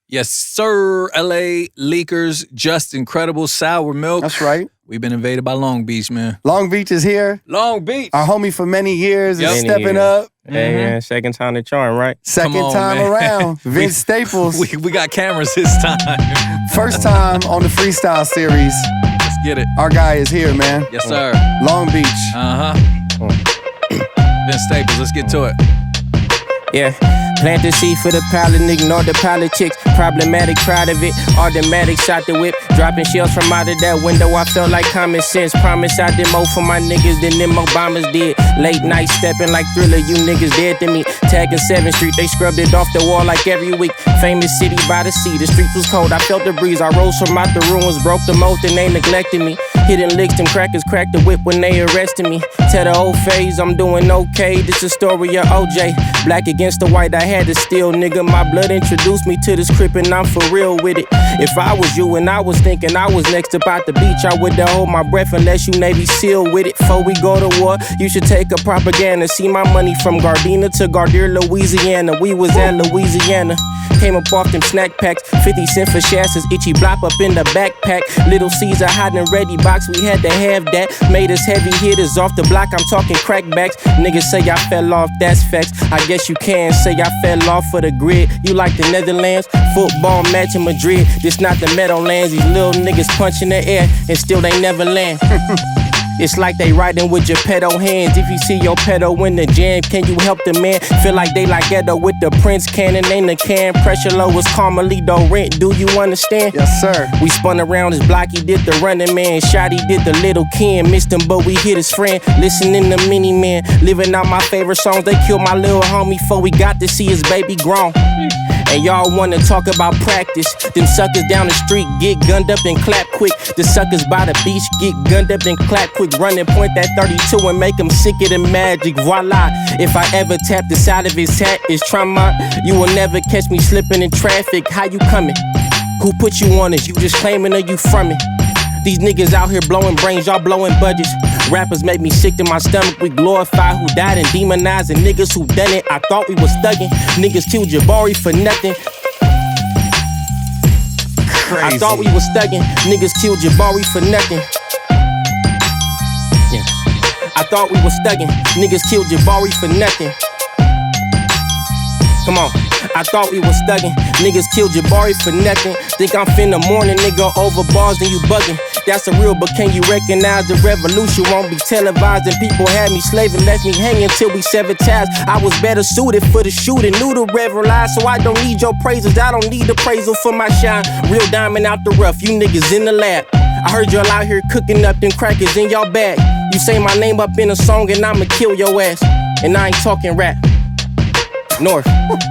Yes, sir. LA Leakers, just incredible sour milk. That's right. We've been invaded by Long Beach, man. Long Beach is here. Long Beach. Our homie for many years is Many stepping years. up. Hey, man, second time the charm, right? Second on, time man. around. Vince Staples. We got cameras this time. First time on the freestyle series. Let's get it. Our guy is here, man. Yes, sir. Long Beach. Vince Staples, let's get to it. Yeah, plant the seed for the pilot, ignore the politics. Problematic, proud of it. Automatic, shot the whip. Dropping shells from out of that window, I felt like common sense. Promise I did more for my niggas than them Obamas did. Late night stepping like Thriller, you niggas dead to me. Tagging 7th Street, they scrubbed it off the wall like every week. Famous city by the sea, the streets was cold, I felt the breeze. I rose from out the ruins, broke the moat, and they neglected me. Hitting licks, them crackers cracked the whip when they arrested me. Tell the old phase, I'm doing okay. This a story of OJ. Black against the white, I had to steal, nigga. My blood introduced me to this crip, and I'm for real with it. If I was you and I was thinking I was next about the beach, I wouldn't hold my breath unless you Navy SEAL with it. Before we go to war, you should take a propaganda. See my money from Gardena to Gardere, Louisiana. We was at Louisiana. Came up off them snack packs, 50 cents for Shastas, itchy blop up in the backpack. Little Caesar hiding ready box, we had to have that. Made us heavy hitters off the block, I'm talking crackbacks. Niggas say I fell off, that's facts. I guess you can say I fell off for the grid. You like the Netherlands? Football match in Madrid. This not the Meadowlands, these little niggas punch in the air and still they never land. It's like they riding with your pedo hands. If you see your pedo in the jam, can you help the man? Feel like they like ghetto with the Prince cannon in the can. Pressure low is Carmelito rent, do you understand? Yes, sir. We spun around his block, he did the running man. Shotty did the little Ken, missed him but we hit his friend. Listening to Mini Man, living out my favorite songs. They killed my little homie before we got to see his baby grown. And y'all wanna talk about practice. Them suckers down the street get gunned up and clap quick. The suckers by the beach get gunned up and clap quick. Run and point that 32 and make them sicker than magic. Voila, if I ever tap the side of his hat, it's trauma. You will never catch me slipping in traffic. How you coming? Who put you on it? You just claiming or you from it? These niggas out here blowing brains, y'all blowing budgets. Rappers make me sick to my stomach. We glorify who died and demonizing niggas who done it. I thought we was thugging. Niggas killed Jabari for nothing. Crazy. I thought we was thugging. Niggas killed Jabari for nothing. Yeah. I thought we was thugging. Niggas killed Jabari for nothing. Come on. I thought we was thugging. Niggas killed Jabari for nothing. Think I'm finna morning, nigga, over bars and you bugging. That's a real, but can you recognize the revolution won't be televised? And people had me slaving, left me hanging till we severed ties. I was better suited for the shooting, knew the reverend lies, so I don't need your praises. I don't need appraisal for my shine. Real diamond out the rough, you niggas in the lab. I heard y'all out here cooking up them crackers in y'all bag. You say my name up in a song and I'ma kill your ass. And I ain't talking rap. North.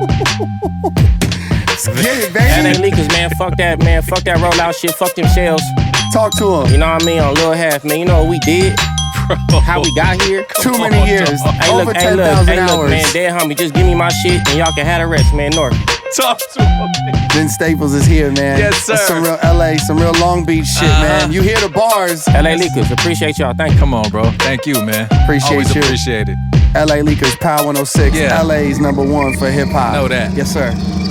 Get it, baby. LA Leakers, man. Fuck that, man. Fuck that rollout shit. Fuck them shells. Talk to him. You know what I mean? On Lil Half, man. You know what we did? How we got here? Too many years. Hey, Over look, 10,000 hours. look, man. Dead homie, just give me my shit and y'all can have the rest, man. North. Talk to him. Vince Staples is here, man. Yes, sir. That's some real LA, some real Long Beach shit, man. You hear the bars. LA Leakers, appreciate y'all. Thank you. Come on, bro. Thank you, man. Appreciate Always you. appreciate it. LA Leakers, Power 106. Yeah. LA's #1 for hip hop. Know that. Yes, sir.